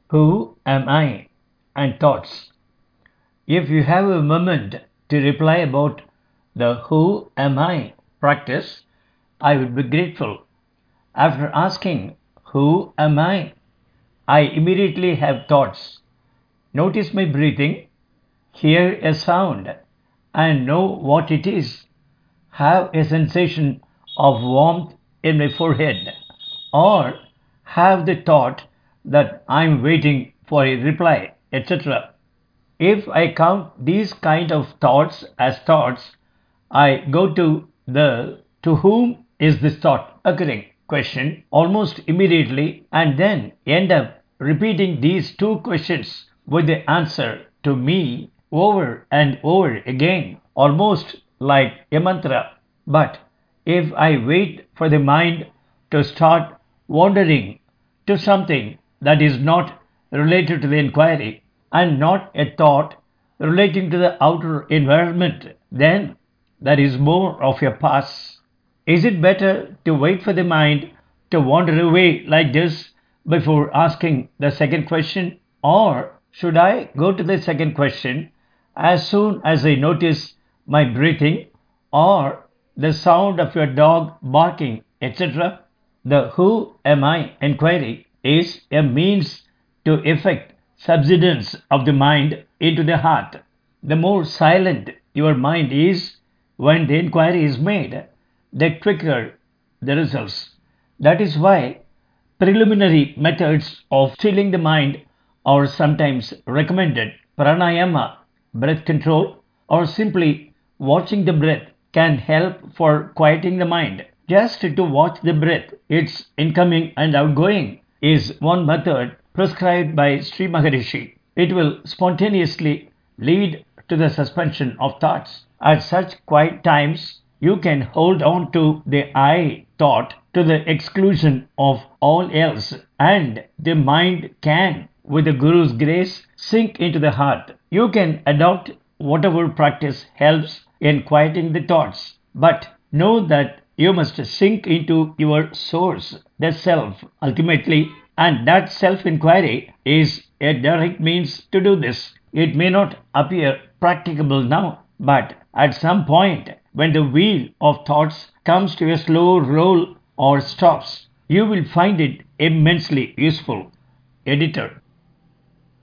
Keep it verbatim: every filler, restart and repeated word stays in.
Who am I? And thoughts. If you have a moment to reply about the who am I practice, I would be grateful. After asking who am I, I immediately have thoughts. Notice my breathing, hear a sound, and know what it is. Have a sensation of warmth in my forehead, or have the thought that I'm waiting for a reply, et cetera. If I count these kind of thoughts as thoughts, I go to the to whom is this thought occurring question almost immediately and then end up repeating these two questions with the answer to me over and over again, almost like a mantra. But if I wait for the mind to start wandering to something that is not related to the inquiry and not a thought relating to the outer environment, then that is more of a pass. Is it better to wait for the mind to wander away like this before asking the second question? Or should I go to the second question as soon as I notice my breathing or the sound of your dog barking, et cetera? The who am I inquiry is a means to effect subsidence of the mind into the heart. The more silent your mind is when the inquiry is made, the quicker the results. That is why preliminary methods of stilling the mind are sometimes recommended. Pranayama, breath control, or simply watching the breath can help for quieting the mind. Just to watch the breath, its incoming and outgoing, is one method prescribed by Sri Maharishi. It will spontaneously lead to the suspension of thoughts. At such quiet times, you can hold on to the I thought to the exclusion of all else, and the mind can, with the Guru's grace, sink into the heart. You can adopt whatever practice helps in quieting the thoughts, but know that you must sink into your source, the self, ultimately, and that self inquiry is a direct means to do this. It may not appear practicable now, but at some point, when the wheel of thoughts comes to a slow roll or stops, you will find it immensely useful. Editor.